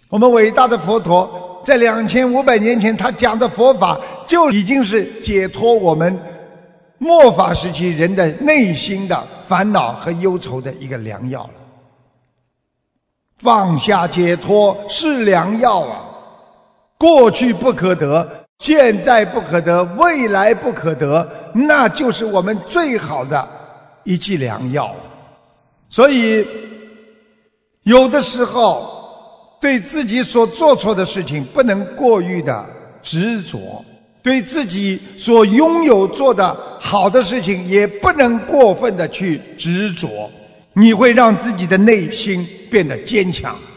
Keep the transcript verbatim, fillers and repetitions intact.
我们伟大的佛陀在两千五百年前，他讲的佛法就已经是解脱我们末法时期人的内心的烦恼和忧愁的一个良药了。放下解脱是良药啊！过去不可得，现在不可得，未来不可得，那就是我们最好的一剂良药。所以有的时候对自己所做错的事情不能过于的执着，对自己所拥有做的好的事情也不能过分的去执着，你会让自己的内心变得坚强。